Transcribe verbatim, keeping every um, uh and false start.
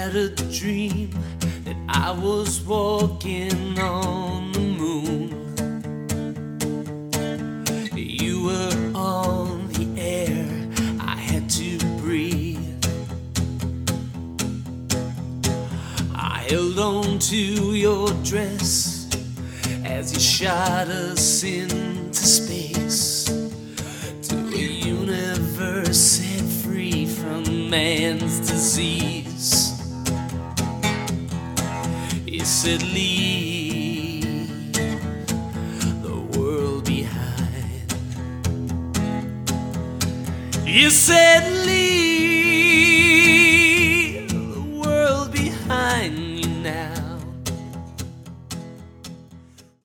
had a dream that I was walking on the moon. You were on the air, I had to breathe. I held on to your dress as you shot us into space, to a universe set free from man's disease. He said, leave the world behind. You said, leave